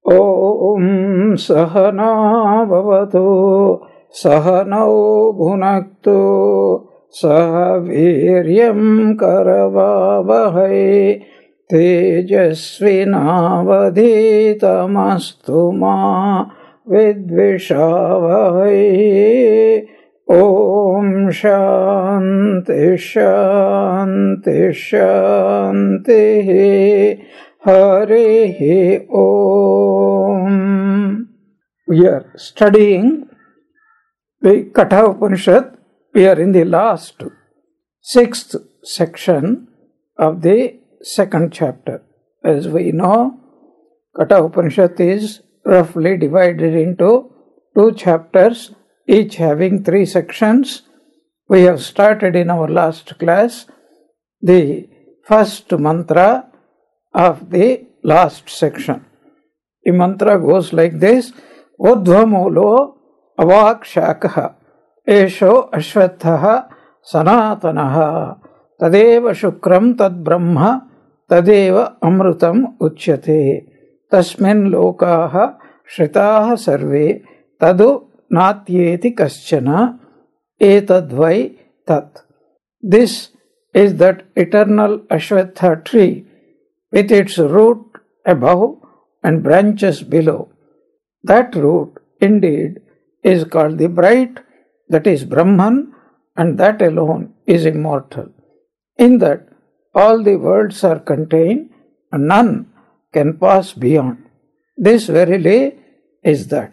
Om Sahana Bhavatu Sahanau Bhunaktu Sahaviryam Karavavahai Tejasvinavadhitamastu ma Vidvishavahai. Om Shanti Shanti Shanti. Hare Om. We are studying the Katha Upanishad. We are in the last 6th section of the 2nd chapter. As we know, Katha Upanishad is roughly divided into 2 chapters, each having 3 sections. We have started in our last class the first mantra of the last section. The mantra goes like this: Udvamulo avakshakaha esho ashvathaha sanatanaha tadeva shukram tad brahma tadeva amrutam uchyate tasmin lokaha shritaha sarve tadu natyeti kaschana etadvai tat. This is that eternal Ashwatha tree with its root above and branches below. That root indeed is called the bright, that is Brahman, and that alone is immortal. In that all the worlds are contained and none can pass beyond. This verily is that.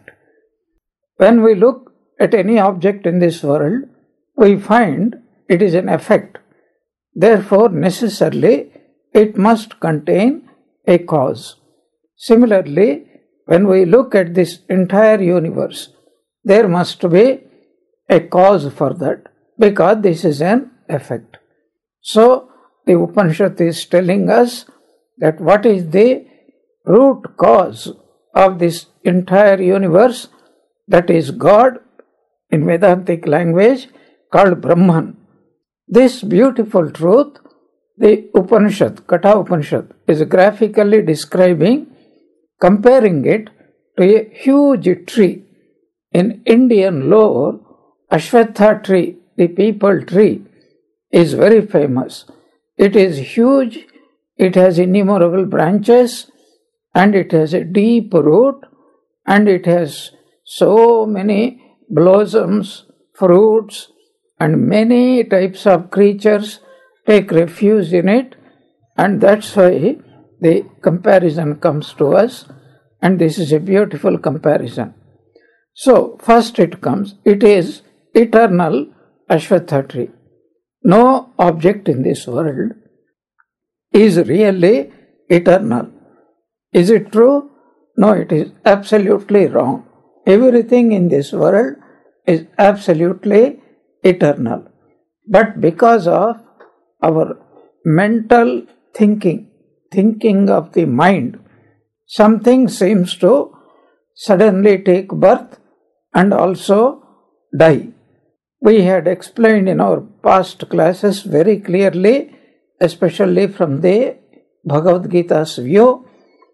When we look at any object in this world, we find it is an effect. Therefore, necessarily, it must contain a cause. Similarly, when we look at this entire universe, there must be a cause for that, because this is an effect. So, the Upanishad is telling us that what is the root cause of this entire universe, that is God, in Vedantic language, called Brahman. This beautiful truth, the Upanishad, Katha Upanishad, is graphically describing, comparing it to a huge tree. In Indian lore, Ashwatha tree, the peepal tree, is very famous. It is huge, it has innumerable branches, and it has a deep root, and it has so many blossoms, fruits, and many types of creatures take refuge in it, and that's why the comparison comes to us, and this is a beautiful comparison. So, first it comes, it is eternal Ashwatha tree. No object in this world is really eternal. Is it true? No, it is absolutely wrong. Everything in this world is absolutely eternal. But because of our mental thinking of the mind, something seems to suddenly take birth and also die. We had explained in our past classes very clearly, especially from the Bhagavad Gita's view,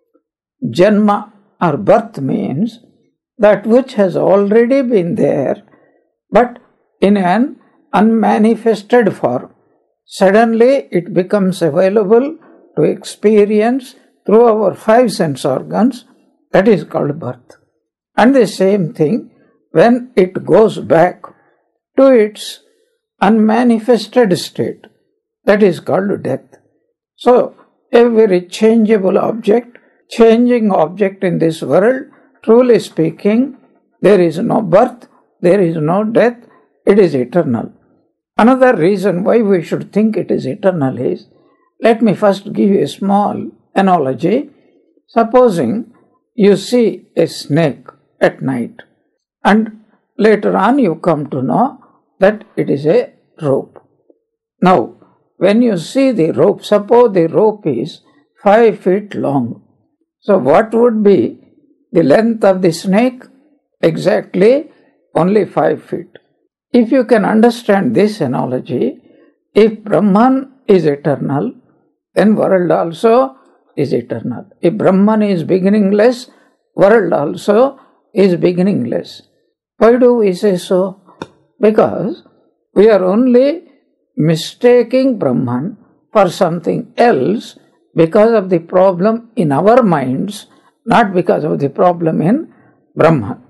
Janma or birth means that which has already been there, but in an unmanifested form. Suddenly it becomes available to experience through our 5 sense organs, that is called birth. And the same thing when it goes back to its unmanifested state, that is called death. So, every changeable object, changing object in this world, truly speaking, there is no birth, there is no death, it is eternal. Another reason why we should think it is eternal is, let me first give you a small analogy. Supposing you see a snake at night, and later on you come to know that it is a rope. Now, when you see the rope, suppose the rope is 5 feet long. So, what would be the length of the snake? Exactly only 5 feet. If you can understand this analogy, if Brahman is eternal, then world also is eternal. If Brahman is beginningless, world also is beginningless. Why do we say so? Because we are only mistaking Brahman for something else because of the problem in our minds, not because of the problem in Brahman.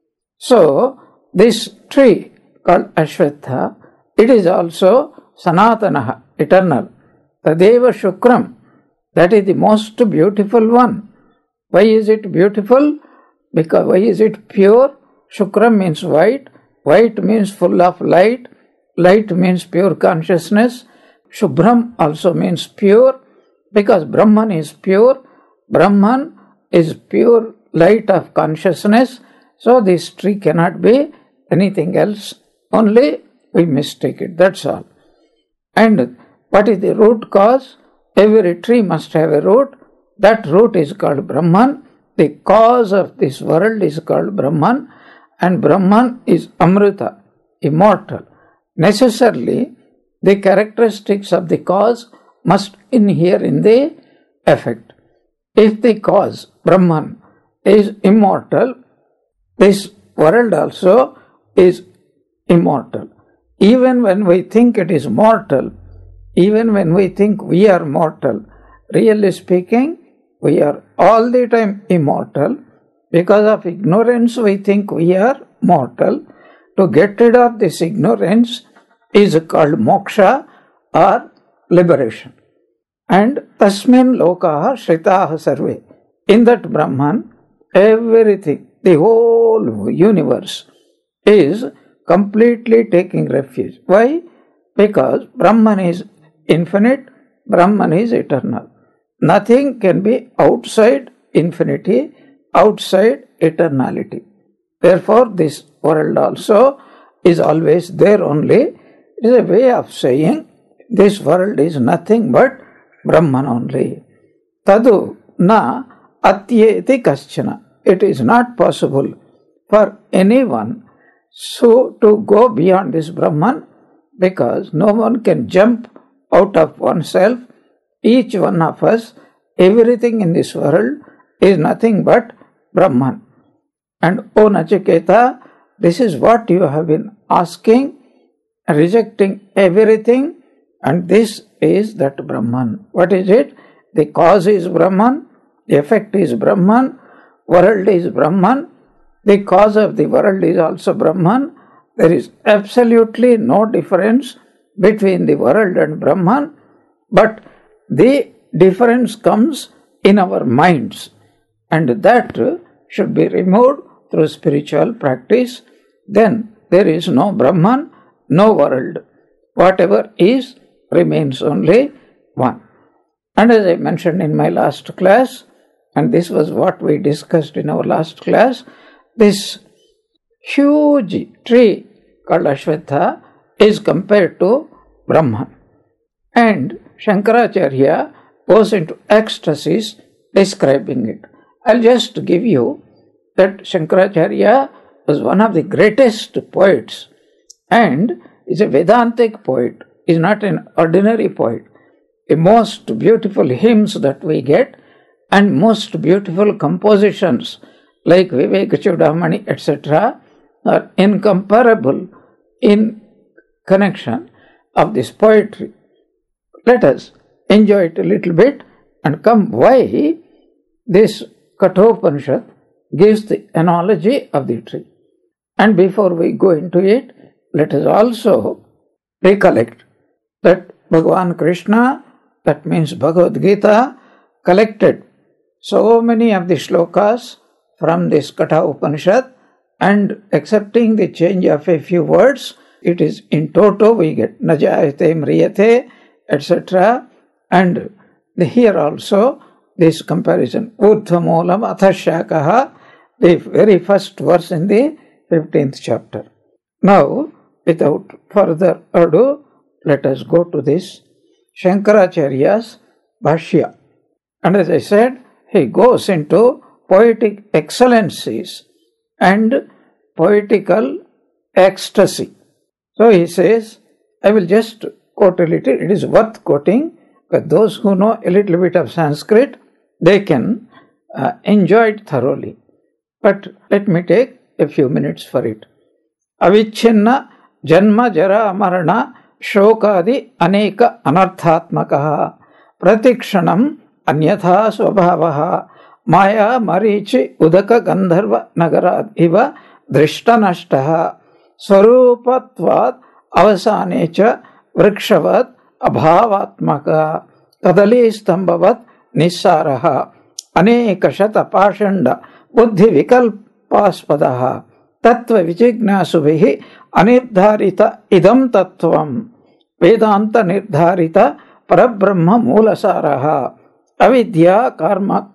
So, this tree called Ashwatha, it is also Sanatanaha, eternal. Tadeva Shukram, that is the most beautiful one. Why is it beautiful? Because why is it pure? Shukram means white, white means full of light, light means pure consciousness. Shubhram also means pure, because Brahman is pure. Brahman is pure light of consciousness. So this tree cannot be anything else, only we mistake it, that's all. And what is the root cause? Every tree must have a root. That root is called Brahman. The cause of this world is called Brahman, and Brahman is Amrita, immortal. Necessarily, the characteristics of the cause must inhere in the effect. If the cause, Brahman, is immortal, this world also is immortal. Even when we think it is mortal, even when we think we are mortal, really speaking, we are all the time immortal. Because of ignorance, we think we are mortal. To get rid of this ignorance is called moksha or liberation. And tasmin lokaha shritaha sarve. In that Brahman, everything, the whole universe is completely taking refuge. Why? Because Brahman is infinite, Brahman is eternal. Nothing can be outside infinity, outside eternality. Therefore, this world also is always there only. It is a way of saying this world is nothing but Brahman only. Tadu na atyeti kaschana. It is not possible for anyone to go beyond this Brahman, because no one can jump out of oneself. Each one of us, everything in this world is nothing but Brahman. And O Nachiketa, this is what you have been asking, rejecting everything, and this is that Brahman. What is it? The cause is Brahman, the effect is Brahman, world is Brahman, the cause of the world is also Brahman. There is absolutely no difference between the world and Brahman, but the difference comes in our minds, and that should be removed through spiritual practice. Then there is no Brahman, no world. Whatever is remains only one. And as I mentioned in my last class, and this was what we discussed in our last class, this huge tree called Ashwatha is compared to Brahman. And Shankaracharya goes into ecstasies describing it. I'll just give you that Shankaracharya was one of the greatest poets and is a Vedantic poet, is not an ordinary poet. The most beautiful hymns that we get and most beautiful compositions like Vivek Chudamani, etc. are incomparable in connection of this poetry. Let us enjoy it a little bit and come why this Kathopanishad gives the analogy of the tree. And before we go into it, let us also recollect that Bhagavan Krishna, that means Bhagavad Gita, collected so many of the shlokas from this Katha Upanishad, and accepting the change of a few words, it is in toto we get Najayate Mriyate, etc. And here also this comparison, Urdhvamulam Athashakaha, the very first verse in the 15th chapter. Now, without further ado, let us go to this Shankaracharya's Bhashya. And as I said, he goes into poetic excellencies and poetical ecstasy. So he says, I will just quote a little, it is worth quoting, but those who know a little bit of Sanskrit, they can enjoy it thoroughly. but let me take a few minutes for it. Avichinna janma jara marana shokadi aneka anarthatmakaha pratikshanam anyatha swabhavaha maya marichi udaka gandharva nagarad iva drishtanashtaha swarupatvat avasanecha vrikshavat abhavatmaka kadali stambhavat nissaraha aneka shata pashanda buddhi vikalpaspadaha tattva vijignaasuvihi anirdharita idam tattvam vedanta nirdharita parabrahma moolasaraha avidya karma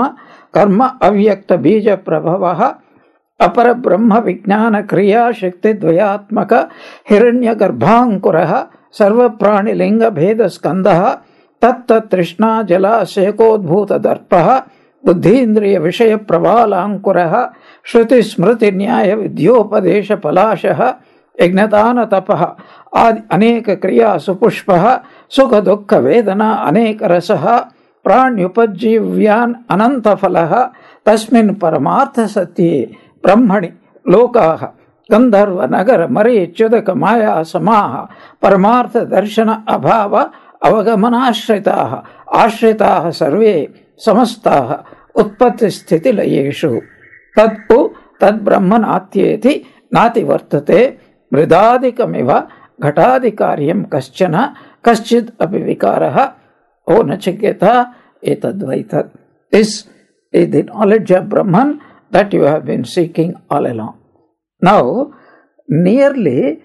avyakta bija prabhavaha apara brahma vijnana kriya shakti dvayatmaka hiranya garbhankuraha sarva prani linga bheda skandaha tatta trishna jala sekodbhuta darpaha buddhindriya vishaya pravaalankuraha shruti smriti nyaya vidyopadesha palashaha yajnatana tapaha aneka kriya supushpaha sukha dukkha vedana aneka rasaha pranyupajjivyan anantafalaha tasmin paramartha satye brahmani lokaha gandharva nagara mari chudaka maya samaha paramartha darshana abhava avagamanashritaha ashritaha sarve samastaha utpatti sthiti layeshu tadpu tad brahman atyeti nati vartate mridadikamiva ghatadikaryam kaschana kaschid api vikaraha o nachiketa etadvaitat. This is the knowledge of Brahman that you have been seeking all along. Now, nearly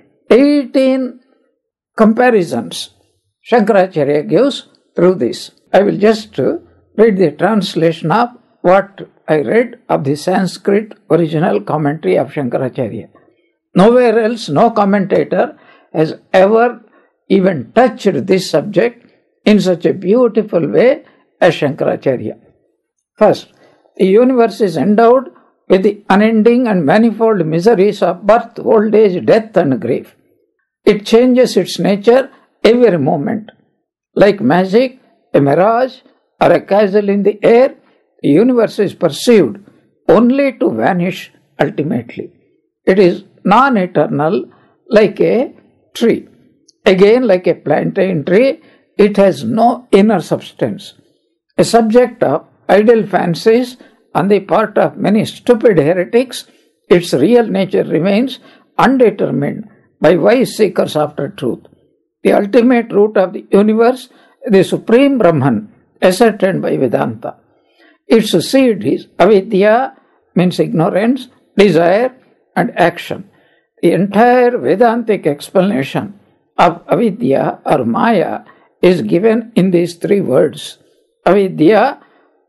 18 comparisons Shankaracharya gives through this. I will just read the translation of what I read of the Sanskrit original commentary of Shankaracharya. Nowhere else, no commentator has ever even touched this subject in such a beautiful way as Shankaracharya. First, the universe is endowed with the unending and manifold miseries of birth, old age, death and grief. It changes its nature every moment. Like magic, a mirage or a castle in the air, the universe is perceived only to vanish ultimately. It is non-eternal like a tree. Again, like a plantain tree, it has no inner substance. A subject of idle fancies on the part of many stupid heretics, its real nature remains undetermined by wise seekers after truth. The ultimate root of the universe, the Supreme Brahman, ascertained by Vedanta. Its seed is avidya, means ignorance, desire and action. The entire Vedantic explanation of avidya or maya is given in these three words: avidya,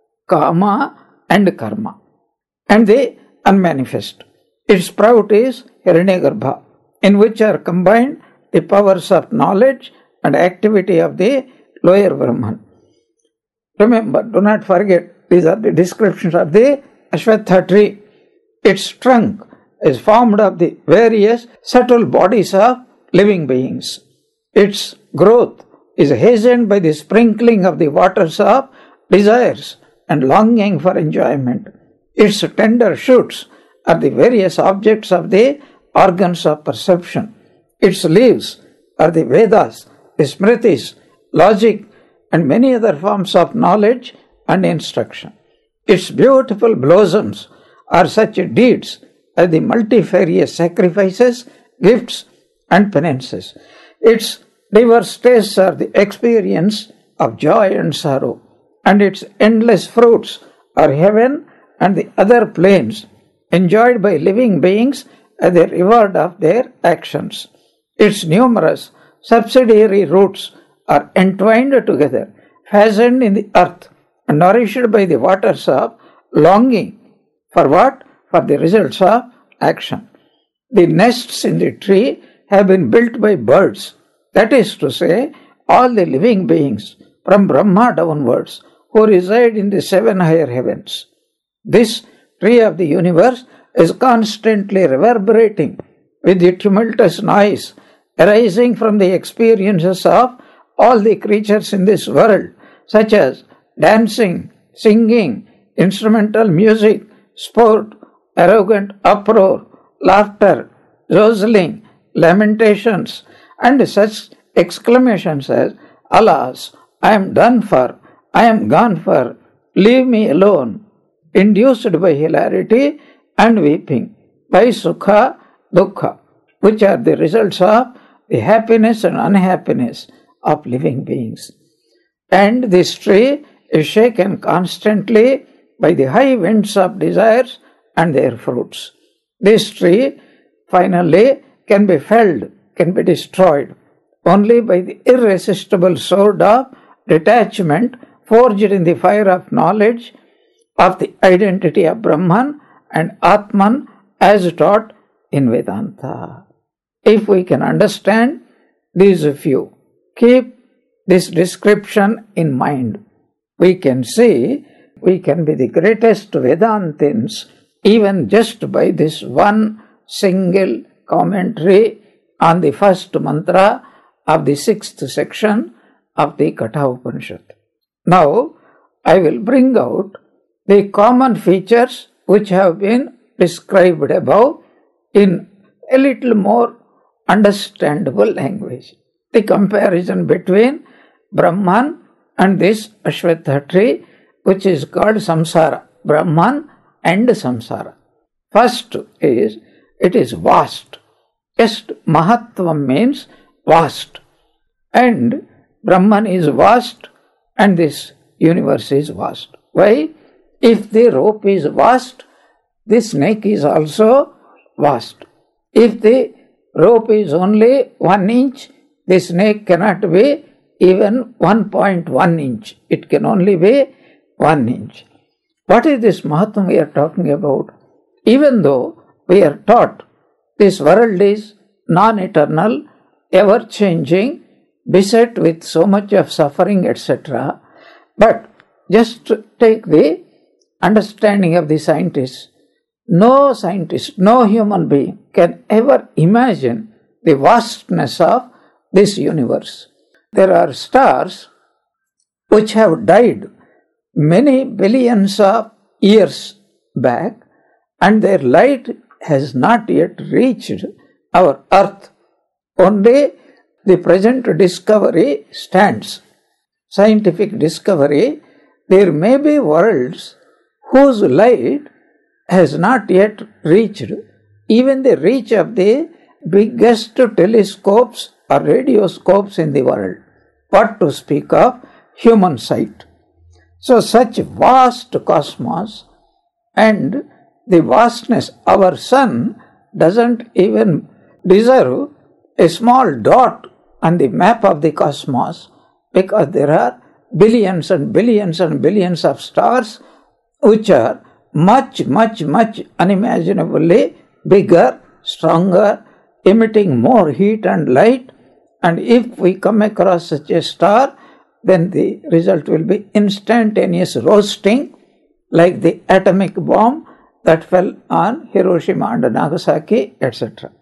kama and karma, and the unmanifest. Its sprout is Hiranyagarbha, in which are combined the powers of knowledge and activity of the lower Brahman. Remember, do not forget, these are the descriptions of the Ashwatha tree. Its trunk is formed of the various subtle bodies of living beings. Its growth is hastened by the sprinkling of the waters of desires and longing for enjoyment. Its tender shoots are the various objects of the organs of perception. Its leaves are the Vedas, the Smritis, logic, and many other forms of knowledge and instruction. Its beautiful blossoms are such deeds as the multifarious sacrifices, gifts, and penances. Its diverse tastes are the experience of joy and sorrow, and its endless fruits are heaven and the other planes, enjoyed by living beings as the reward of their actions. Its numerous subsidiary roots are entwined together, fastened in the earth, and nourished by the waters of longing. For what? For the results of action. The nests in the tree have been built by birds, that is to say, all the living beings from Brahma downwards who reside in the 7 higher heavens. This tree of the universe is constantly reverberating with the tumultuous noise arising from the experiences of all the creatures in this world, such as dancing, singing, instrumental music, sport, arrogant uproar, laughter, jostling, lamentations, and such exclamations as, "Alas, I am done for, I am gone for, leave me alone," induced by hilarity and weeping, by sukha, dukkha, which are the results of the happiness and unhappiness of living beings. And this tree is shaken constantly by the high winds of desires and their fruits. This tree finally can be felled, can be destroyed only by the irresistible sword of detachment forged in the fire of knowledge of the identity of Brahman and Atman as taught in Vedanta. If we can understand these few, keep this description in mind, we can see we can be the greatest Vedantins even just by this one single commentary on the first mantra of the 6th section of the Katha Upanishad. Now, I will bring out the common features which have been described above in a little more understandable language. The comparison between Brahman and this Ashwatha tree, which is called Samsara, Brahman and Samsara. First is, it is vast. Just Mahatvam means vast. And Brahman is vast and this universe is vast. Why? If the rope is vast, the snake is also vast. If the rope is only 1 inch, the snake cannot be even 1.1 inch. It can only be 1 inch. What is this Mahatma we are talking about? Even though we are taught this world is non-eternal, ever-changing, beset with so much of suffering, etc., but just take the understanding of the scientists. No scientist, no human being can ever imagine the vastness of this universe. There are stars which have died many billions of years back and their light has not yet reached our earth. Only the present discovery stands. Scientific discovery, there may be worlds whose light has not yet reached even the reach of the biggest telescopes or radioscopes in the world. What to speak of human sight? So such vast cosmos and the vastness, our sun doesn't even deserve a small dot on the map of the cosmos because there are billions and billions and billions of stars which are much, much, much unimaginably bigger, stronger, emitting more heat and light. And if we come across such a star, then the result will be instantaneous roasting, like the atomic bomb that fell on Hiroshima and Nagasaki, etc.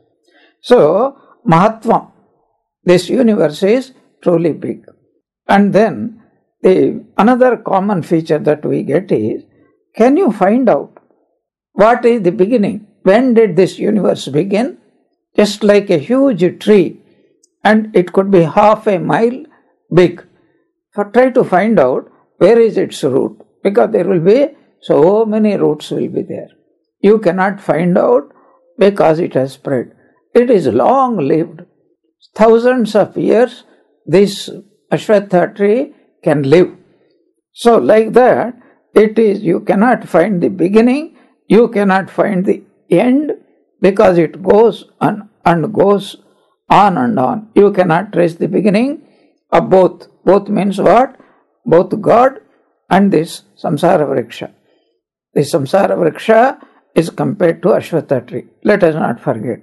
So, Mahatma, this universe is truly big. And then, another common feature that we get is, can you find out what is the beginning? When did this universe begin? Just like a huge tree, and it could be half a mile big. So try to find out where is its root, because there will be so many roots will be there. You cannot find out because it has spread. It is long lived. Thousands of years this Ashwatha tree can live. So like that, it is, you cannot find the beginning, you cannot find the end, because it goes on and goes on and on. You cannot trace the beginning of both. Both means what? Both God and this Samsara Vriksha. The Samsara Vriksha is compared to Ashwatha tree. Let us not forget.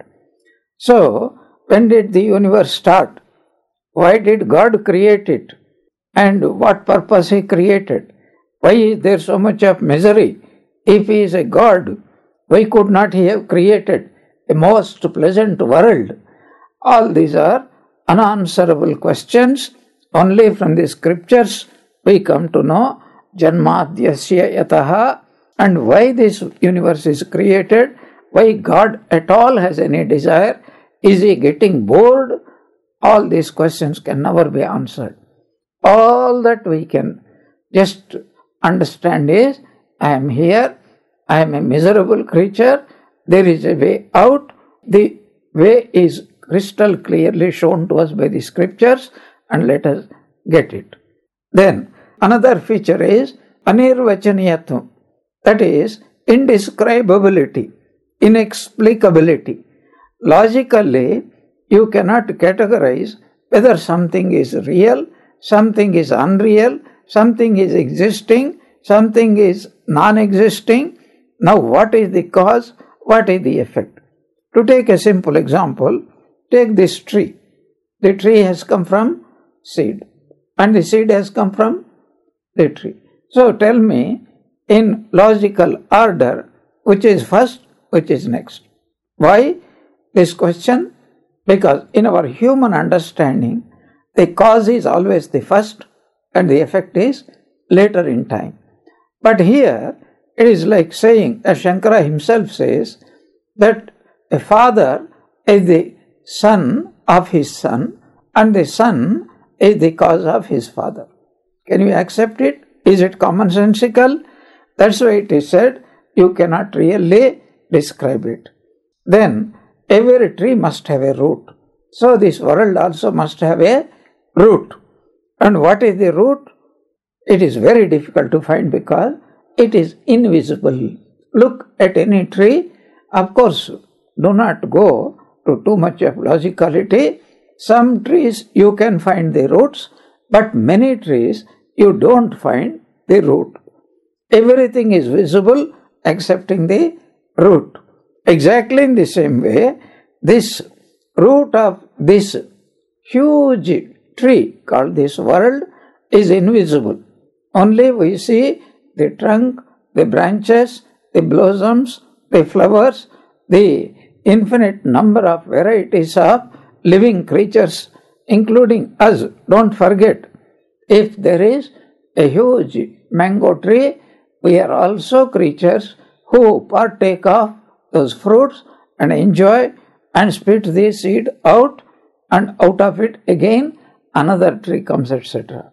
So, when did the universe start? Why did God create it? And what purpose He created? Why is there so much of misery? If He is a God, why could not He have created a most pleasant world? All these are unanswerable questions. Only from the scriptures we come to know Janmadhyasya yataha and why this universe is created, why God at all has any desire, is he getting bored? All these questions can never be answered. All that we can just understand is, I am here, I am a miserable creature, there is a way out, the way is crystal clearly shown to us by the scriptures, and let us get it. Then another feature is anirvachaniyatvam, that is indescribability, inexplicability. Logically, you cannot categorize whether something is real, something is unreal, something is existing, something is non-existing. Now, what is the cause? What is the effect? To take a simple example, take this tree. The tree has come from seed, and the seed has come from the tree. So, tell me, in logical order, which is first, which is next? Why this question? Because in our human understanding, the cause is always the first and the effect is later in time. But here, it is like saying, as Shankara himself says, that a father is the son of his son and the son is the cause of his father. Can you accept it? Is it commonsensical? That's why it is said, you cannot really describe it. Then, every tree must have a root. So this world also must have a root. And what is the root? It is very difficult to find because it is invisible. Look at any tree. Of course, do not go to too much of logicality. Some trees you can find the roots, but many trees you don't find the root. Everything is visible excepting the root. Exactly in the same way, this root of this huge tree called this world is invisible. Only we see the trunk, the branches, the blossoms, the flowers, the infinite number of varieties of living creatures, including us. Don't forget, if there is a huge mango tree, we are also creatures who partake of those fruits and enjoy and spit the seed out, and out of it again another tree comes, etc.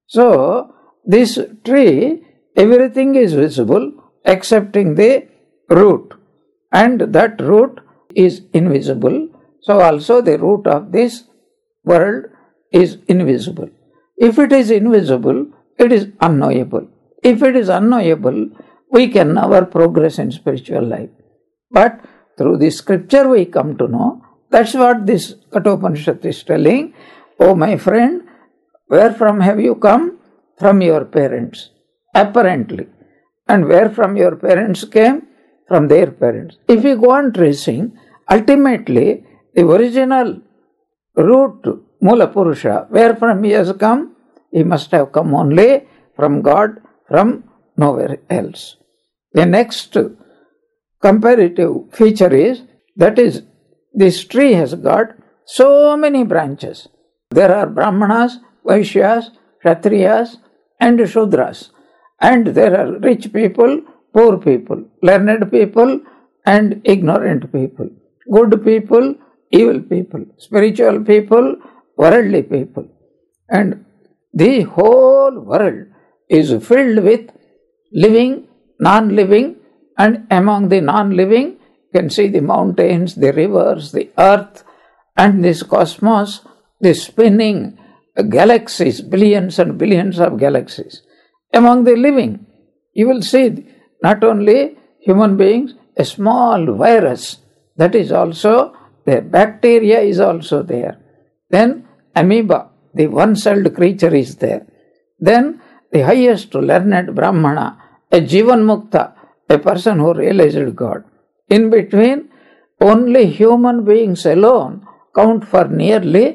So this tree, everything is visible excepting the root, and that root is invisible. So also the root of this world is invisible. If it is invisible, it is unknowable. If it is unknowable, we can never progress in spiritual life. But through the scripture we come to know. That's what this Kathopanishad is telling. Oh my friend, where from have you come? From your parents, apparently. And where from your parents came? From their parents. If you go on tracing, ultimately the original root, Mula Purusha, where from he has come? He must have come only from God, from nowhere else. The next comparative feature is, that is, this tree has got so many branches. There are Brahmanas, Vaishyas, Kshatriyas and Shudras. And there are rich people, poor people, learned people and ignorant people, good people, evil people, spiritual people, worldly people. And the whole world is filled with living, non-living, and among the non-living you can see the mountains, the rivers, the earth, and this cosmos, the spinning galaxies, billions and billions of galaxies. Among the living, you will see not only human beings, a small virus, that is also there. Bacteria is also there. Then amoeba, the one-celled creature is there. Then the highest learned Brahmana, a Jivan Mukta, a person who realized God. In between, only human beings alone count for nearly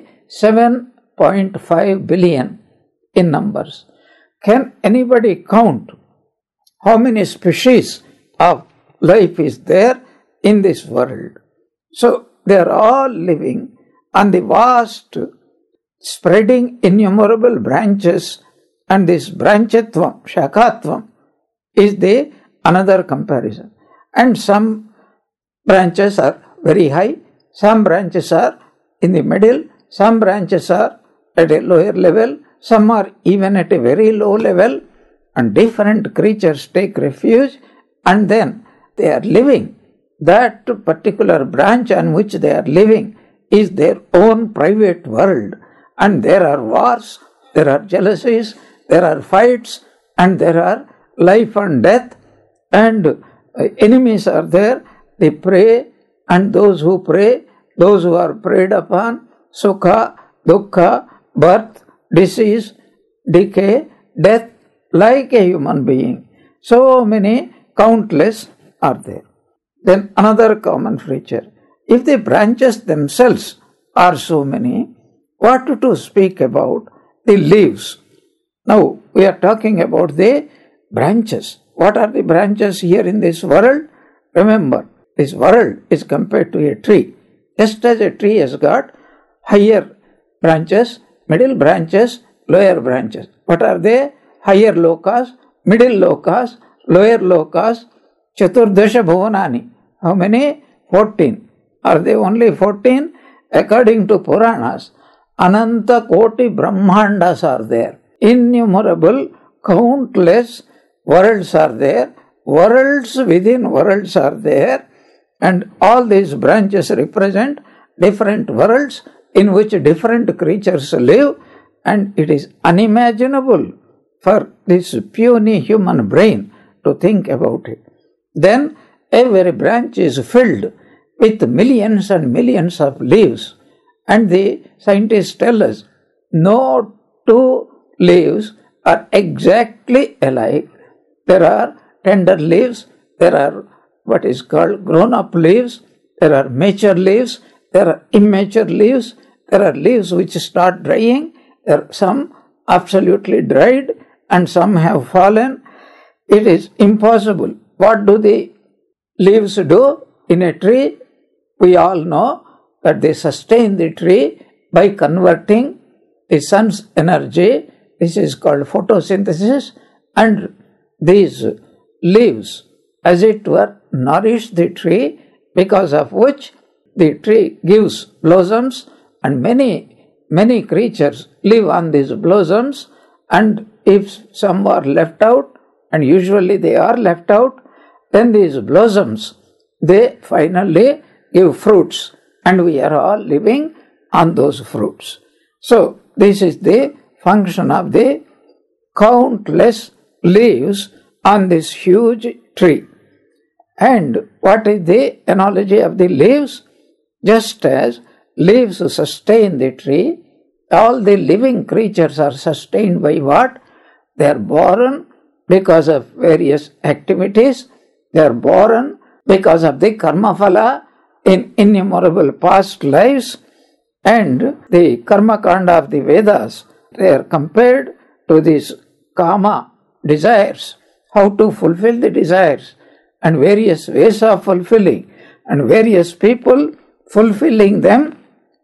7.5 billion in numbers. Can anybody count how many species of life is there in this world? So they are all living on the vast, spreading innumerable branches, and this branchatvam, shakatvam, is the another comparison. And some branches are very high, some branches are in the middle, some branches are at a lower level, some are even at a very low level, and different creatures take refuge, and then they are living. That particular branch on which they are living is their own private world, and there are wars, there are jealousies, there are fights, and there are life and death, and enemies are there. They pray, and those who pray, those who are preyed upon, sukha, dukkha, birth, disease, decay, death, like a human being. So many, countless are there. Then another common feature. If the branches themselves are so many, what to speak about the leaves? Now, we are talking about the branches. What are the branches here in this world? Remember, this world is compared to a tree. Just as a tree has got higher branches, middle branches, lower branches. What are they? Higher lokas, middle lokas, lower lokas, Chaturdasha Bhuvanani. How many? 14. Are they only 14? According to Puranas, Ananta Koti Brahmandas are there. Innumerable, countless worlds are there. Worlds within worlds are there. And all these branches represent different worlds in which different creatures live. And it is unimaginable for this puny human brain to think about it. Then every branch is filled with millions and millions of leaves. And the scientists tell us no two leaves are exactly alike. There are tender leaves, there are what is called grown-up leaves, there are mature leaves, there are immature leaves, there are leaves which start drying, there are some absolutely dried, and some have fallen. It is impossible. What do the leaves do in a tree? We all know that they sustain the tree by converting the sun's energy. This is called photosynthesis, and these leaves, as it were, nourish the tree, because of which the tree gives blossoms, and many creatures live on these blossoms. And if some are left out, and usually they are left out, then these blossoms, they finally give fruits, and we are all living on those fruits. So this is the function of the countless leaves on this huge tree. And what is the analogy of the leaves? Just as leaves sustain the tree, all the living creatures are sustained by what? They are born because of various activities. They are born because of the karma phala in innumerable past lives. And the karma kanda of the Vedas, they are compared to these kama, desires, how to fulfill the desires, and various ways of fulfilling, and various people fulfilling them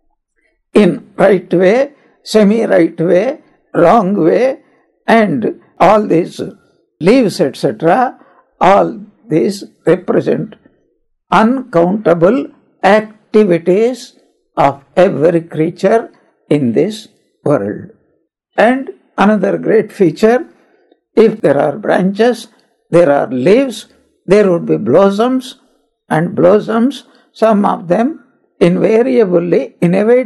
in right way, semi-right way, wrong way, and all these leaves, etc., all these represent uncountable activities of every creature in this world. And another great feature, if there are branches, there are leaves, there would be blossoms, and blossoms, some of them inevitably,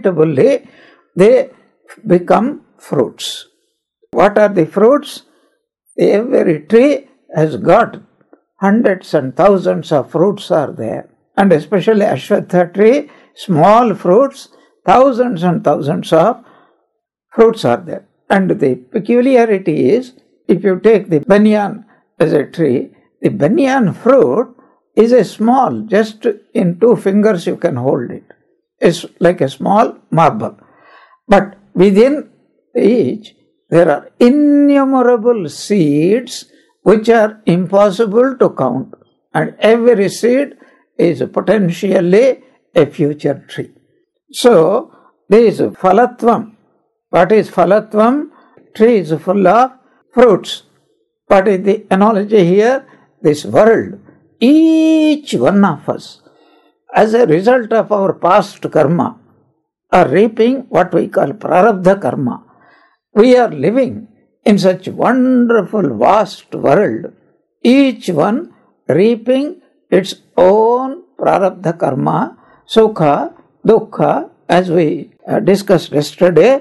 they become fruits. What are the fruits? Every tree has got hundreds and thousands of fruits are there. And especially Ashwatha tree, small fruits, thousands and thousands of fruits are there. And the peculiarity is, if you take the banyan as a tree, the banyan fruit is a small, just in 2 fingers you can hold it. It's like a small marble. But within each, there are innumerable seeds which are impossible to count. And every seed is potentially a future tree. So, there is phalatvam. What is phalatvam? Tree is full of fruits. What is the analogy here? this world, each one of us, as a result of our past karma, are reaping what we call prarabdha karma. We are living in such wonderful, vast world, each one reaping its own prarabdha karma, sukha, dukkha, as we discussed yesterday,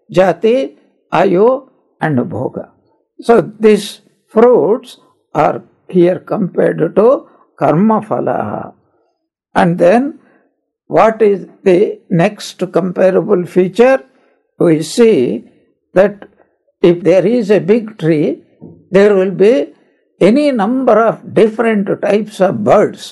jati, ayu, and bhoga. So these fruits are here compared to karma phala. And then what is the next comparable feature? We see that if there is a big tree, there will be any number of different types of birds,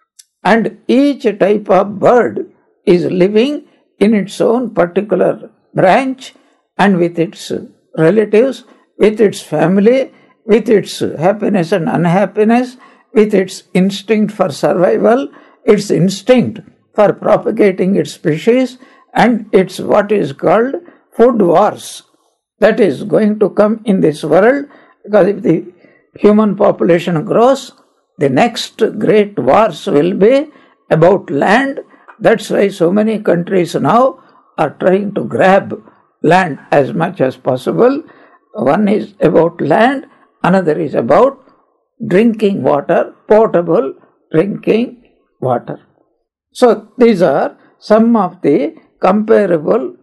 and each type of bird is living in its own particular branch and with its relatives, with its family, with its happiness and unhappiness, with its instinct for survival, its instinct for propagating its species, and its what is called food wars that is going to come in this world, because if the human population grows, the next great wars will be about land. That's why so many countries now are trying to grab land as much as possible. One is about land, another is about drinking water, potable drinking water. So these are some of the comparable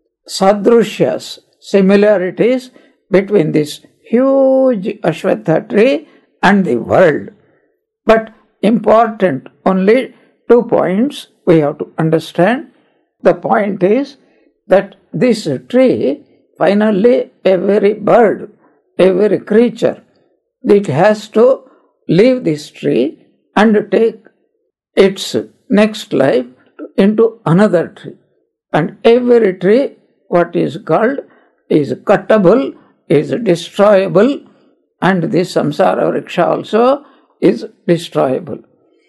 sadrusyas, similarities between this huge Ashwatha tree and the world. But important, only 2 points we have to understand. The point is that this tree, finally every bird, every creature, it has to leave this tree and take its next life into another tree. And every tree, what is called, is cuttable, is destroyable, and this samsara vriksha also is destroyable.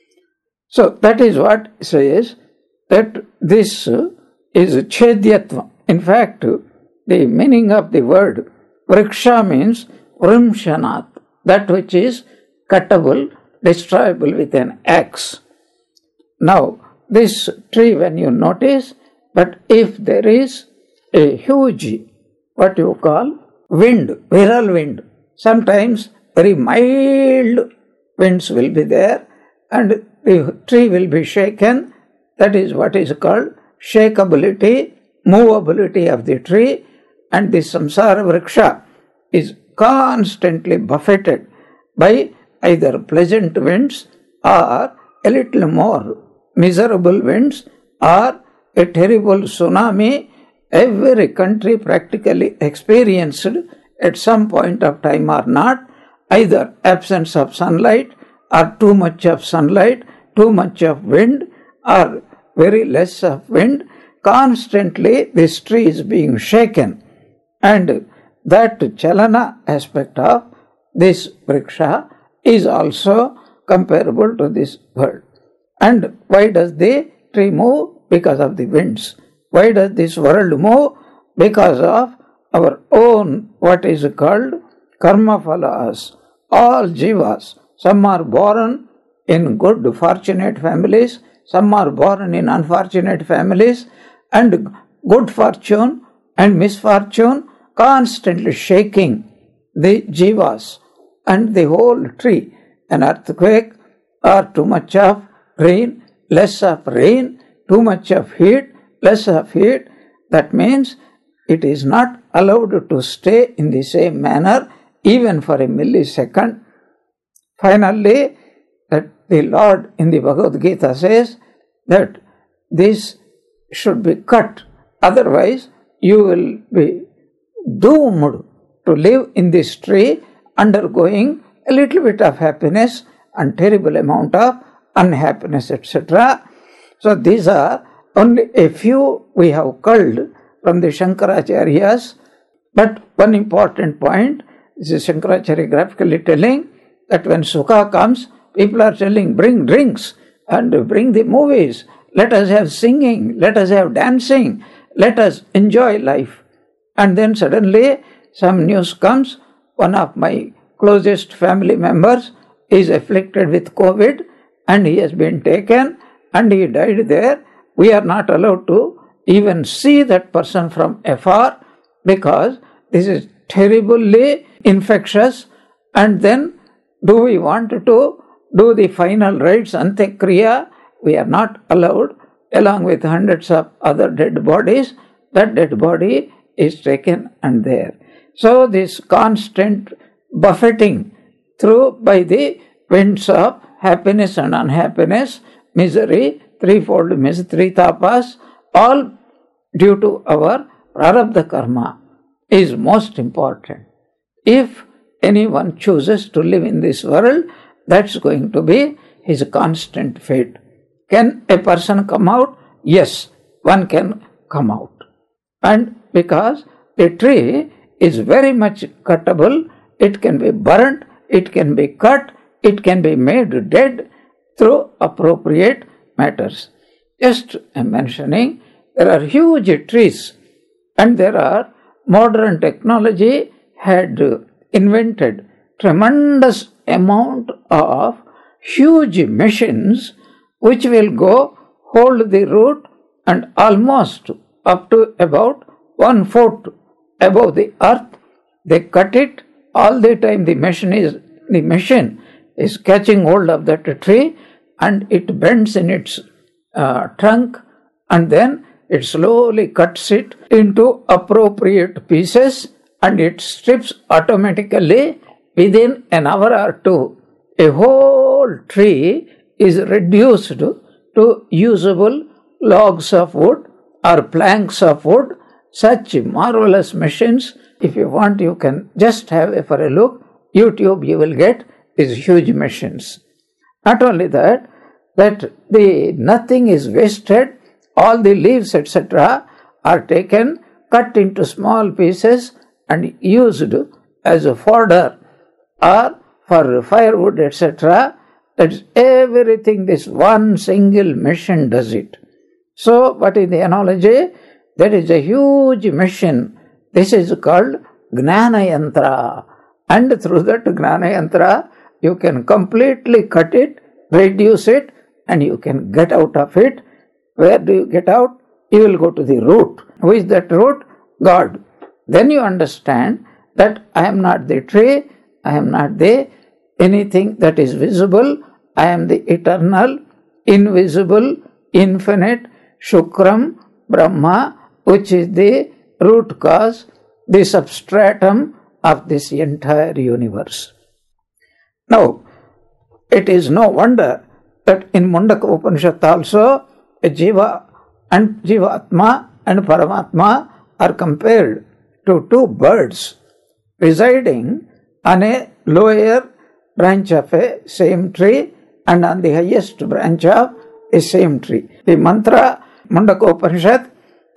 So that is what says that this is chedyatva. In fact, the meaning of the word vriksha means vrimshanat, that which is cuttable, destroyable with an axe. Now, this tree, when you notice, but if there is a huge, what you call, wind, viral wind, sometimes very mild winds will be there, and the tree will be shaken. That is what is called shakeability, movability of the tree, and the samsara vriksha is constantly buffeted by either pleasant winds or a little more miserable winds or a terrible tsunami. Every country practically experienced at some point of time or not, either absence of sunlight or too much of sunlight, too much of wind or very less of wind. Constantly this tree is being shaken, and that chalana aspect of this vriksha is also comparable to this world. And why does the tree move? Because of the winds. Why does this world move? Because of our own, what is called, karma phalas. All jivas, some are born in good, fortunate families, some are born in unfortunate families, and good fortune and misfortune constantly shaking the jivas and the whole tree. An earthquake or too much of rain, less of rain, too much of heat, less of heat. That means it is not allowed to stay in the same manner even for a millisecond. Finally, that the Lord in the Bhagavad Gita says that this should be cut, otherwise you will be doomed to live in this tree, undergoing a little bit of happiness and terrible amount of unhappiness, etc. So these are only a few we have culled from the Shankaracharyas, but one important point is Shankaracharya graphically telling that when Sukha comes, people are telling, bring drinks and bring the movies, let us have singing, let us have dancing, let us enjoy life. And then suddenly some news comes, one of my closest family members is afflicted with COVID and he has been taken and he died there, we are not allowed to even see that person from afar because this is terribly infectious. And then do we want to do the final rites, Antyakriya? We are not allowed, along with hundreds of other dead bodies. That dead body is taken and there. So this constant buffeting through by the winds of happiness and unhappiness, misery, threefold misery, three tapas, all due to our prarabdha karma is most important. If anyone chooses to live in this world, that's going to be his constant fate. Can a person come out? Yes, one can come out. And because the tree is very much cuttable, it can be burnt, it can be cut, it can be made dead through appropriate matters. Just mentioning, there are huge trees and there are modern technology had invented tremendous amount of huge machines which will go hold the root and almost up to about 1 foot above the earth. They cut it all the time. The machine is catching hold of that tree and it bends in its trunk and then it slowly cuts it into appropriate pieces and it strips automatically within an hour or two. A whole tree is reduced to usable logs of wood or planks of wood. Such marvelous machines, if you want, you can just have for a look. YouTube, you will get these huge machines. Not only that the nothing is wasted. All the leaves, etc., are taken, cut into small pieces and used as a fodder or for firewood, etc. That's everything this one single machine does it. So, what is the analogy? That is a huge machine. This is called Gnana Yantra. And through that Gnana Yantra, you can completely cut it, reduce it, and you can get out of it. Where do you get out? You will go to the root. Who is that root? God. Then you understand that I am not the tree, I am not the anything that is visible, I am the eternal, invisible, infinite, Shukram, Brahma, which is the root cause, the substratum of this entire universe. Now, it is no wonder that in Mundaka Upanishad also, a Jiva and Jivatma and Paramatma are compared to two birds residing on a lower branch of a same tree and on the highest branch of a same tree. The mantra Mundaka Upanishad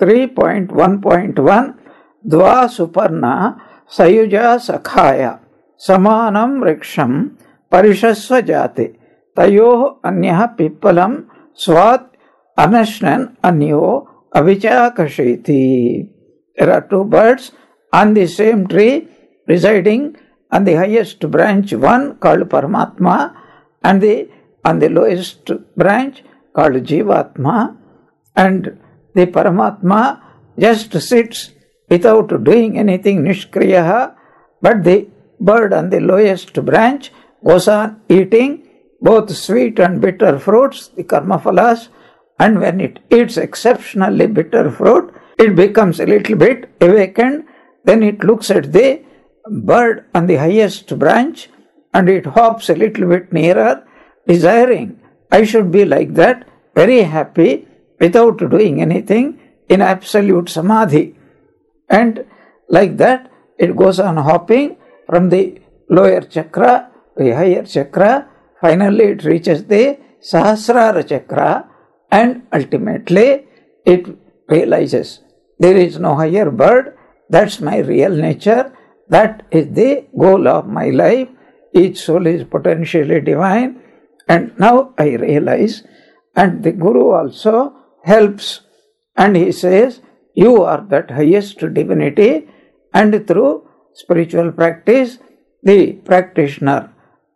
3.1.1 Dva Suparna Sayuja Sakhaya Samanam Riksham Parishasva Jate Tayoh Anyaha Pippalam Swat Anashnan Anyo Avichakashiti. There are two birds on the same tree residing on the highest branch, one called Paramatma and on the lowest branch called Jivatma, and the Paramatma just sits without doing anything, Nishkriyaha, but the bird on the lowest branch goes on eating both sweet and bitter fruits, the karmaphalas, and when it eats exceptionally bitter fruit, it becomes a little bit awakened. Then it looks at the bird on the highest branch and it hops a little bit nearer, desiring, I should be like that, very happy, without doing anything, in absolute samadhi. And like that, it goes on hopping from the lower chakra to the higher chakra. Finally, it reaches the Sahasrara chakra and ultimately it realizes there is no higher bird, that's my real nature, that is the goal of my life. Each soul is potentially divine, and now I realize. And the Guru also helps, and he says, you are that highest divinity, and through spiritual practice, the practitioner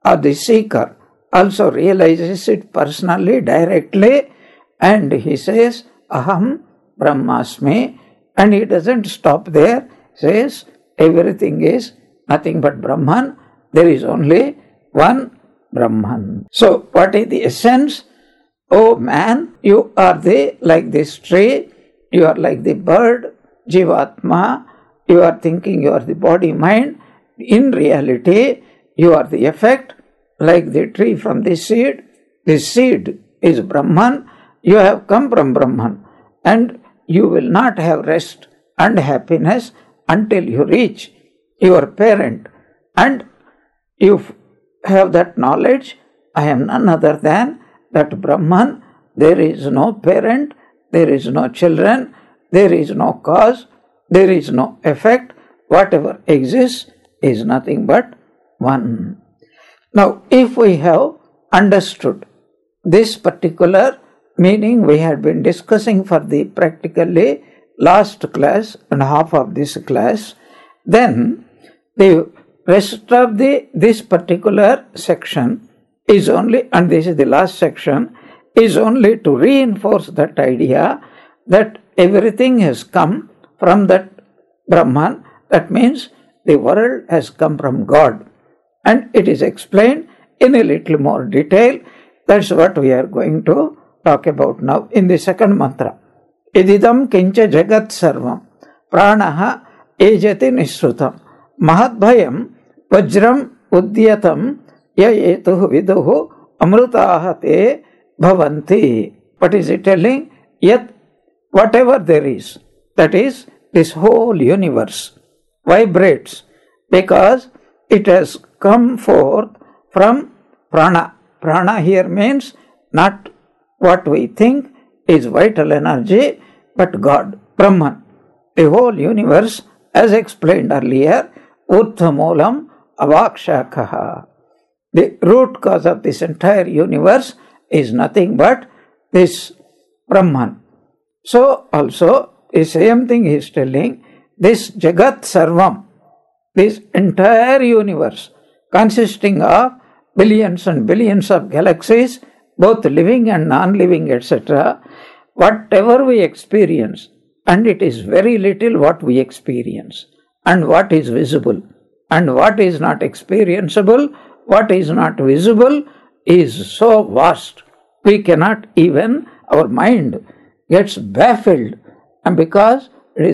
or the seeker also realizes it personally, directly, and he says, Aham Brahmasmi, and he doesn't stop there, says everything is nothing but Brahman, there is only one Brahman. So what is the essence? Oh man, you are like this tree, you are like the bird, Jivatma, you are thinking you are the body, mind. In reality, you are the effect, like the tree from the seed. The seed is Brahman, you have come from Brahman, and you will not have rest and happiness until you reach your parent, and you have that knowledge, I am none other than that Brahman. There is no parent, there is no children, there is no cause, there is no effect. Whatever exists is nothing but one. Now, if we have understood this particular meaning we had been discussing for the practically last class and half of this class, then the rest of this particular section is only, and this is the last section, is only to reinforce that idea that everything has come from that Brahman. That means the world has come from God. And it is explained in a little more detail. That's what we are going to talk about now in the second mantra. Ididam kincha jagat sarvam pranaha ejati nisrutam mahadbhayam vajram udyatam yayetuh viduhu amrutaha te bhavanti. What is it telling? Yet whatever there is, that is, this whole universe vibrates because it has come forth from prana. Prana here means not what we think is vital energy, but God, Brahman. The whole universe, as explained earlier, Urthamulam Avakshakaha. The root cause of this entire universe is nothing but this Brahman. So also, the same thing he is telling, this Jagat Sarvam, this entire universe consisting of billions and billions of galaxies, both living and non-living, etc., whatever we experience, and it is very little what we experience, and what is visible, and what is not experienceable, what is not visible, is so vast, we cannot even, our mind gets baffled, and because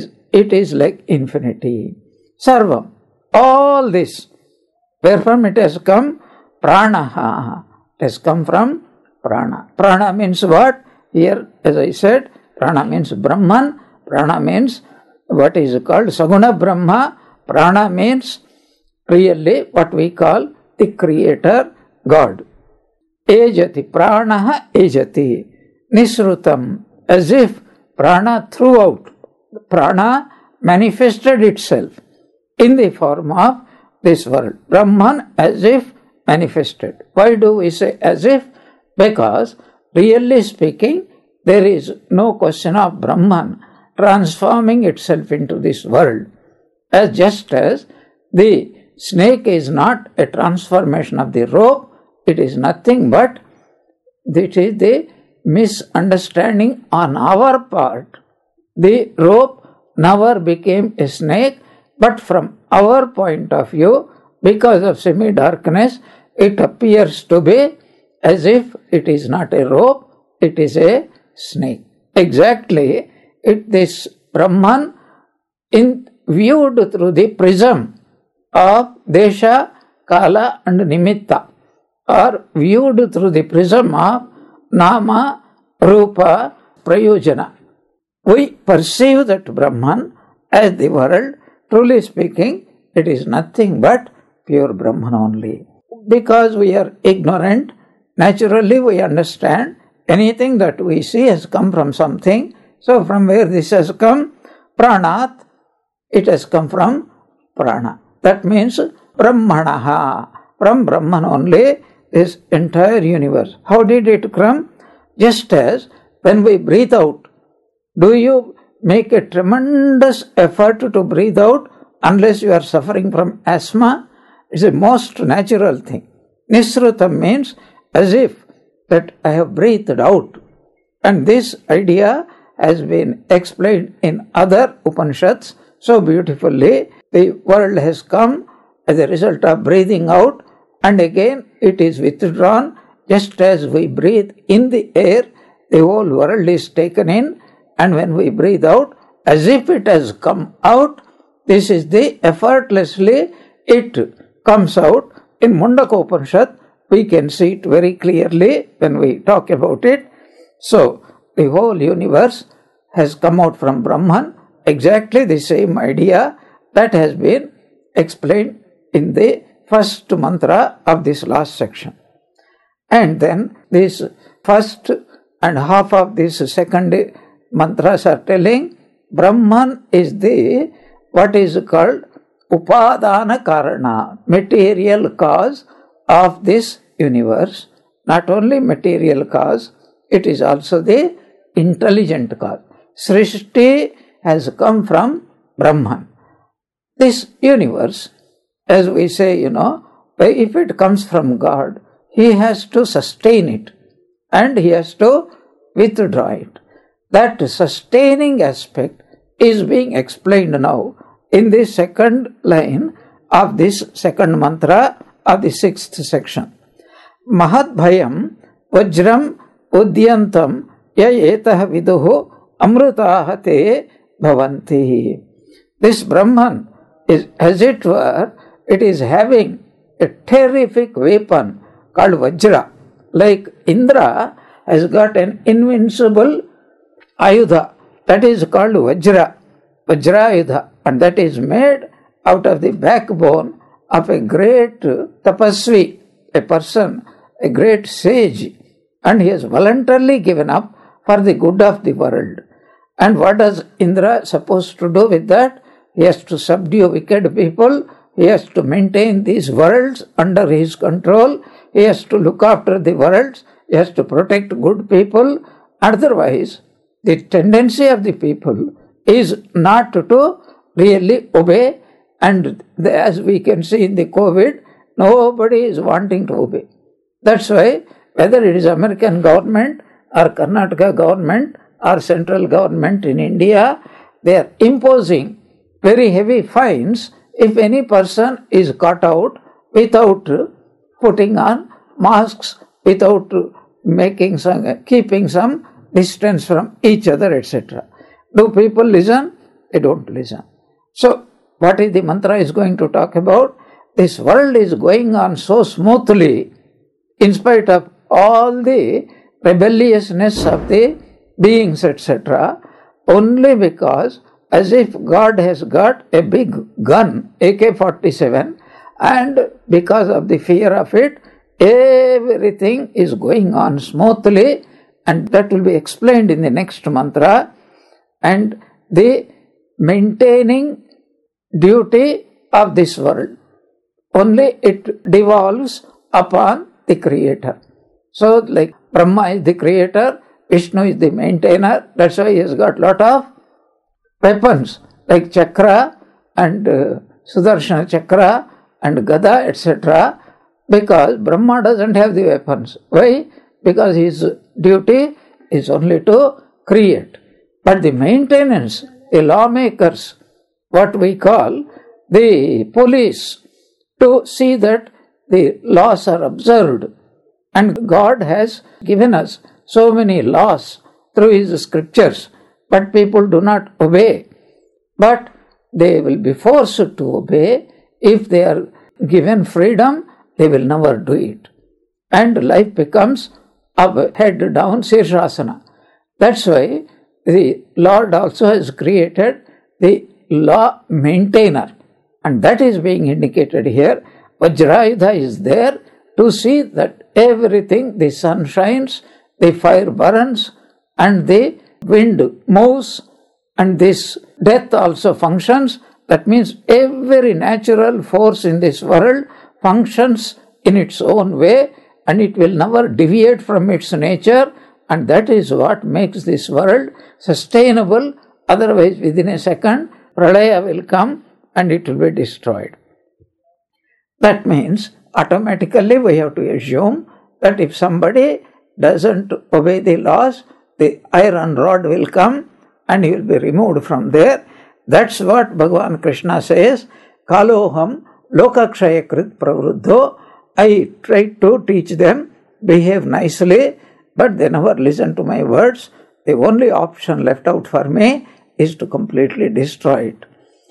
it is like infinity. Sarvam, all this, where from it has come? Pranaha, it has come from prana. Prana means what? Here, as I said, prana means Brahman, prana means what is called Saguna Brahma, prana means really what we call the creator, God. Ejati, pranaha ejati, nisrutam, as if prana throughout, prana manifested itself in the form of this world. Brahman as if manifested. Why do we say as if? Because really speaking, there is no question of Brahman transforming itself into this world. As just as the snake is not a transformation of the rope, it is nothing but it is the misunderstanding on our part. The rope never became a snake, but from our point of view, because of semi-darkness, it appears to be as if it is not a rope, it is a snake. Exactly, this Brahman viewed through the prism of Desha, Kala and Nimitta, or viewed through the prism of Nama, Rupa, Prayojana. We perceive that Brahman as the world. Truly speaking, it is nothing but pure Brahman only. Because we are ignorant, naturally we understand anything that we see has come from something. So from where this has come? Pranat, it has come from prana. That means Brahmanaha, from Brahman only, this entire universe. How did it come? Just as when we breathe out, do you make a tremendous effort to breathe out unless you are suffering from asthma? It's a most natural thing. Nisrutam means as if that I have breathed out. And this idea has been explained in other Upanishads so beautifully. The world has come as a result of breathing out, and again it is withdrawn. Just as we breathe in the air, the whole world is taken in, and when we breathe out, as if it has come out, this is the effortlessly it comes out. In Mundaka Upanishad, we can see it very clearly when we talk about it. So, the whole universe has come out from Brahman, exactly the same idea that has been explained in the first mantra of this last section. And then this first and half of this second mantras are telling Brahman is the what is called Upadana Karana, material cause of this universe. Not only material cause, it is also the intelligent cause. Srishti has come from Brahman. This universe, as we say, if it comes from God, He has to sustain it and He has to withdraw it. That sustaining aspect is being explained now in the second line of this second mantra of the sixth section. Mahat bhayam vajram udyantam ya etah viduhu amrutaha te bhavanti. This Brahman is, as it were, it is having a terrific weapon called Vajra. Like Indra has got an invincible Ayudha that is called Vajrayudha, and that is made out of the backbone of a great tapasvi, a person, a great sage, and he has voluntarily given up for the good of the world. And what does Indra supposed to do with that? He has to subdue wicked people, he has to maintain these worlds under his control, he has to look after the worlds, he has to protect good people. Otherwise, the tendency of the people is not to really obey, and as we can see in the COVID, nobody is wanting to obey. That's why whether it is American government or Karnataka government or central government in India, they are imposing very heavy fines if any person is caught out without putting on masks, without keeping some distance from each other, etc. Do people listen? They don't listen. So, what is the mantra is going to talk about? This world is going on so smoothly in spite of all the rebelliousness of the beings, etc., only because as if God has got a big gun, AK-47, and because of the fear of it, everything is going on smoothly, and that will be explained in the next mantra. And the maintaining duty of this world, only it devolves upon the Creator. So, like Brahma is the Creator, Vishnu is the maintainer, that's why he has got lot of weapons like Chakra and Sudarshana Chakra and Gada, etc. Because Brahma doesn't have the weapons. Why? Because his duty is only to create. But the maintenance, the lawmakers, what we call the police, to see that the laws are observed. And God has given us so many laws through His scriptures, but people do not obey. But they will be forced to obey. If they are given freedom, they will never do it. And life becomes up, head down, Shirshasana. That's why the Lord also has created the law maintainer, and that is being indicated here. Vajrayudha is there to see that everything, the sun shines, the fire burns, and the wind moves, and this death also functions. That means every natural force in this world functions in its own way, and it will never deviate from its nature, and that is what makes this world sustainable. Otherwise, within a second, Pralaya will come and it will be destroyed. That means automatically we have to assume that if somebody doesn't obey the laws, the iron rod will come and he will be removed from there. That's what Bhagavan Krishna says, Kaloham lokakshayakrit pravruddho. I tried to teach them, behave nicely, but they never listen to my words. The only option left out for me is to completely destroy it.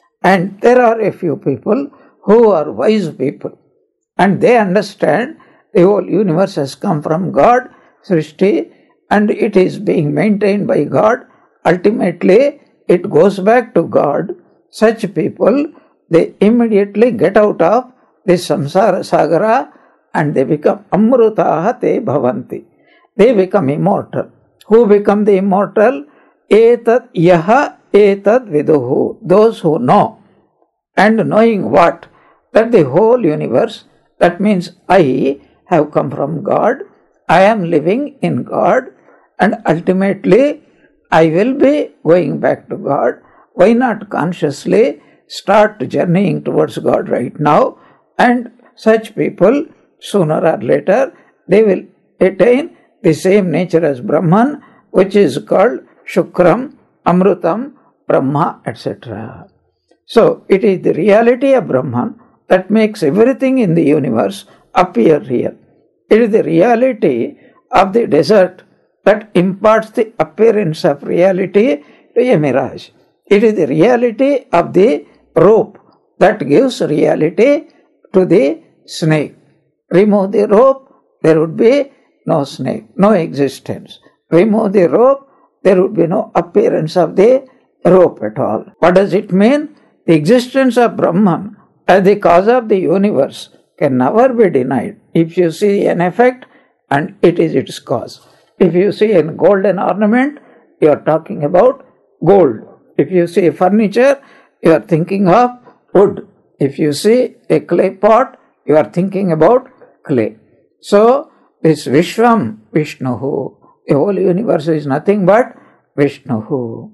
And there are a few people who are wise people, and they understand the whole universe has come from God, Srishti, and it is being maintained by God. Ultimately, it goes back to God. Such people, they immediately get out of the samsara sagara and they become amrutaha te bhavanti. They become immortal. Who become the immortal? Etad yaha etad viduhu. Those who know. And knowing what? That the whole universe, that means I have come from God, I am living in God, and ultimately I will be going back to God. Why not consciously start journeying towards God right now? And such people, sooner or later, they will attain the same nature as Brahman, which is called Shukram, Amrutam, Brahma, etc. So, it is the reality of Brahman that makes everything in the universe appear real. It is the reality of the desert that imparts the appearance of reality to a mirage. It is the reality of the rope that gives reality to the snake. Remove the rope, there would be no snake, no existence. Remove the rope, there would be no appearance of the rope at all. What does it mean? The existence of Brahman as the cause of the universe can never be denied. If you see an effect, and it is its cause. If you see a golden ornament, you are talking about gold. If you see furniture, you are thinking of wood. If you see a clay pot, you are thinking about clay. So, this Vishwam Vishnuhu, the whole universe is nothing but Vishnuhu.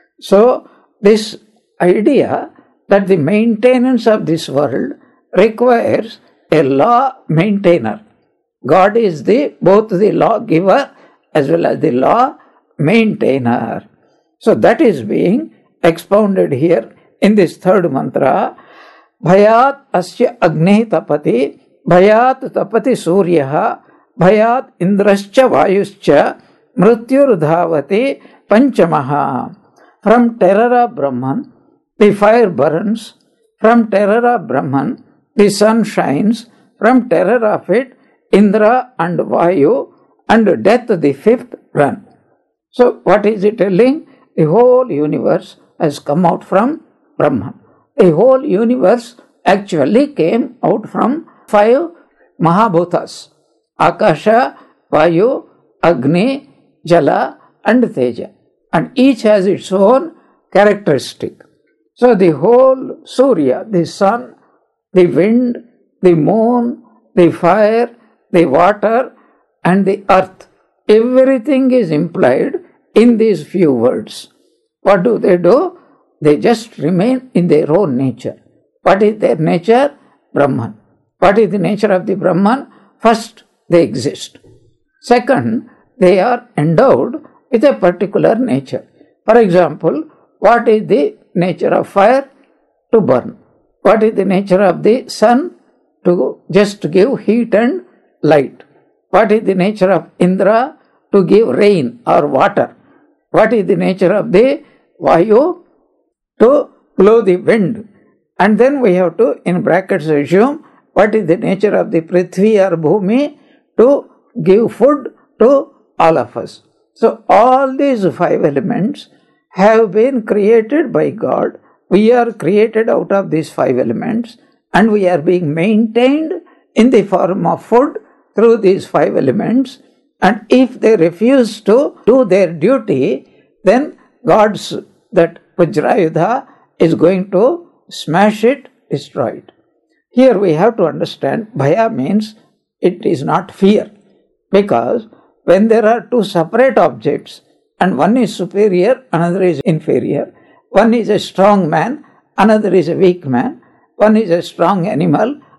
So, this idea that the maintenance of this world requires a law maintainer. God is both the law giver as well as the law maintainer. So that is being expounded here in this third mantra. Bhayat asya agni tapati, bhayat tapati suryaha, bhayat indrascha vayuscha, mrityur dhavati panchamaha. From terror of Brahman, the fire burns. From terror of Brahman, the sun shines. From terror of it, Indra and Vayu and death the fifth run. So what is it telling? The whole universe has come out from Brahman. The whole universe actually came out from 5 Mahabhutas: Akasha, Vayu, Agni, Jala and Teja. And each has its own characteristic. So the whole Surya, the sun, the wind, the moon, the fire, the water and the earth, everything is implied in these few words. What do? They just remain in their own nature. What is their nature? Brahman. What is the nature of the Brahman? First, they exist. Second, they are endowed with a particular nature. For example, what is the nature of fire? To burn. What is the nature of the sun? To just give heat and light. What is the nature of Indra? To give rain or water. What is the nature of the Vayu? To blow the wind. And then we have to, in brackets, assume what is the nature of the Prithvi or Bhumi? To give food to all of us. So all these 5 elements have been created by God. We are created out of these 5 elements and we are being maintained in the form of food through these 5 elements. And if they refuse to do their duty, then God's that Vajrayudha is going to smash it, destroy it. Here we have to understand Bhaya means it is not fear. Because when there are 2 separate objects and one is superior, another is inferior, one is a strong man, another is a weak man, one is a strong animal,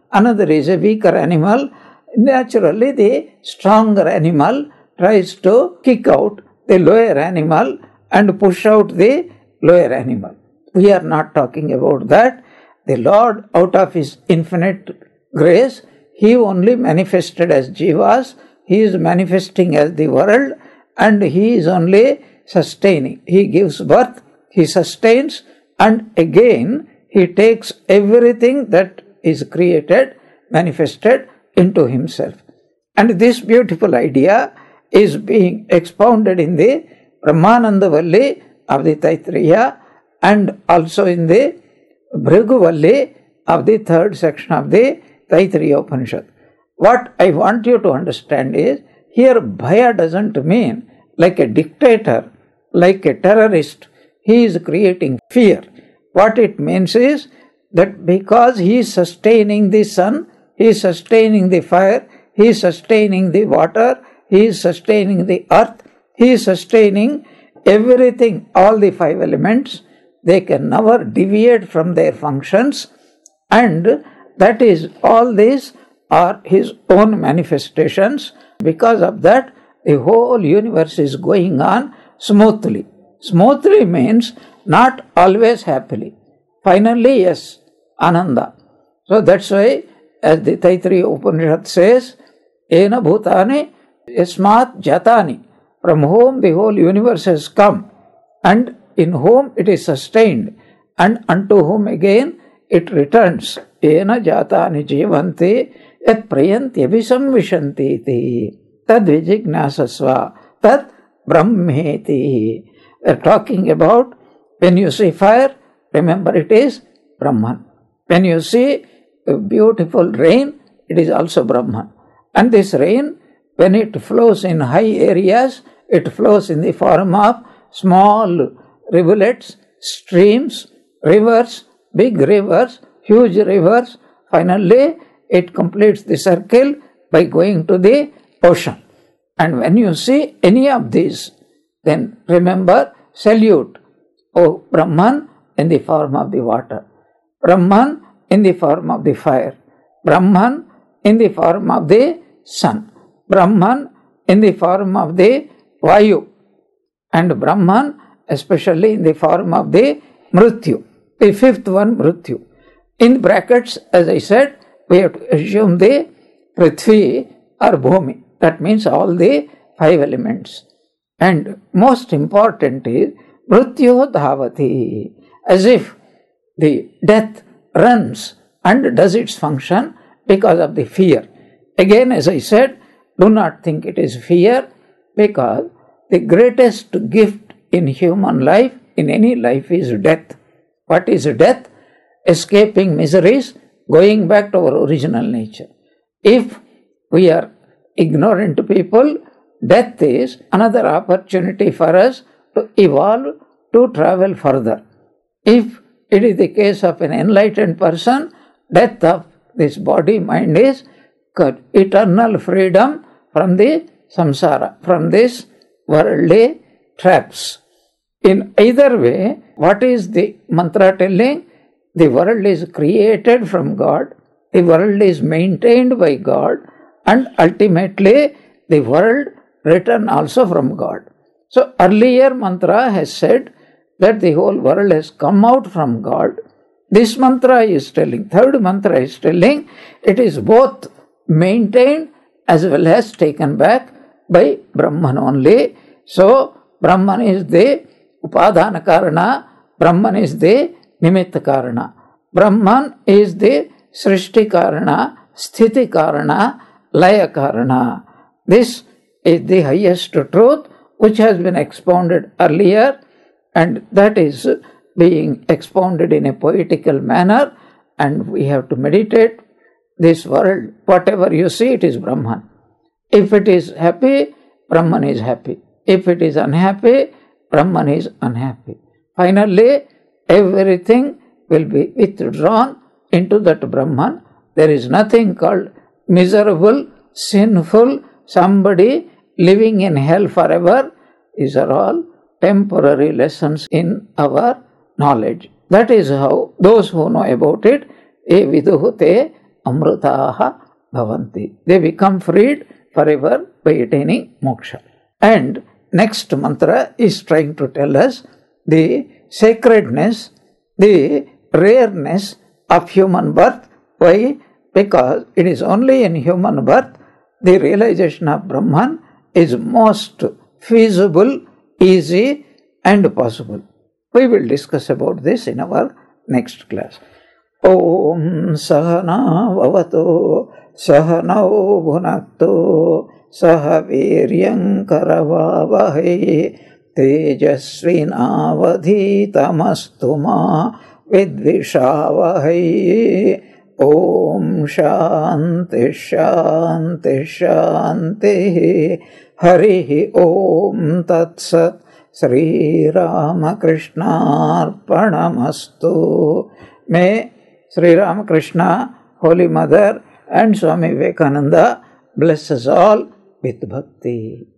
another is a weaker animal. Naturally, the stronger animal tries to kick out the lower animal and push out the lower animal. We are not talking about that. The Lord, out of His infinite grace, He only manifested as Jivas. He is manifesting as the world, and He is only sustaining. He gives birth, He sustains, and again He takes everything that is created, manifested into Himself. And this beautiful idea is being expounded in the Brahmananda Valli of the Taittiriya and also in the Bhrigu Valli of the third section of the Taittiriya Upanishad. What I want you to understand is, here Bhaya doesn't mean like a dictator, like a terrorist. He is creating fear. What it means is that because He is sustaining the sun, He is sustaining the fire, He is sustaining the water, He is sustaining the earth, He is sustaining everything, all the five elements, they can never deviate from their functions, and that is, all these are His own manifestations. Because of that, the whole universe is going on smoothly. Smoothly means not always happily. Finally, yes, Ananda. So that's why, as the Taittiriya Upanishad says, Ena Bhutani Yasmat Jatani, from whom the whole universe has come, and in whom it is sustained, and unto whom again it returns. Ena Jatani Jivanti Yat Prayanti Abhisamvishanti Ti Tad Vijignasasva Tad Brahmeti. We are talking about, when you see fire, remember it is Brahman. When you see a beautiful rain, it is also Brahman. And this rain, when it flows in high areas, it flows in the form of small rivulets, streams, rivers, big rivers, huge rivers. Finally, it completes the circle by going to the ocean. And when you see any of these, then remember, salute, O Brahman in the form of the water, Brahman in the form of the fire, Brahman in the form of the sun, Brahman in the form of the Vayu, and Brahman especially in the form of the Mrityu, the fifth one, Mrityu. In brackets, as I said, we have to assume the Prithvi or Bhumi. That means all the five elements. And most important is Mrityu Dhavati, as if the death runs and does its function because of the fear. Again, as I said, do not think it is fear, because the greatest gift in human life, in any life, is death. What is death? Escaping miseries, going back to our original nature. If we are ignorant people, death is another opportunity for us to evolve, to travel further. If it is the case of an enlightened person, death of this body, mind is eternal freedom from the samsara, from this worldly traps. In either way, what is the mantra telling? The world is created from God, the world is maintained by God, and ultimately the world return also from God. So earlier mantra has said that the whole world has come out from God. This mantra is telling, third mantra is telling, it is both maintained as well as taken back by Brahman only. So Brahman is the Upadana Karana, Brahman is the Nimitta Karana, Brahman is the Srishti Karana, Sthiti Karana, Laya Karana. This is the highest truth which has been expounded earlier, and that is being expounded in a poetical manner, and we have to meditate. This world, whatever you see, it is Brahman. If it is happy, Brahman is happy. If it is unhappy, Brahman is unhappy. Finally, everything will be withdrawn into that Brahman. There is nothing called miserable, sinful, somebody living in hell forever. These are all temporary lessons in our knowledge. That is how those who know about it, e viduhu te amrutaha bhavanti. They become freed forever by attaining moksha. And next mantra is trying to tell us the sacredness, the rareness of human birth. Why? Because it is only in human birth the realization of Brahman is most feasible, easy and possible. We will discuss about this in our next class. Om Sahana Vavato Sahanau Bhunakto Sahaviryam Karavavahe Tejasvinavadhitamastu ma Vidvishavahe. Om Shanti Shanti Shanti. Harihi Om Tat Sat. Sri Ramakrishna Arpanamastu. May Sri Ramakrishna, Holy Mother and Swami Vivekananda bless us all with bhakti.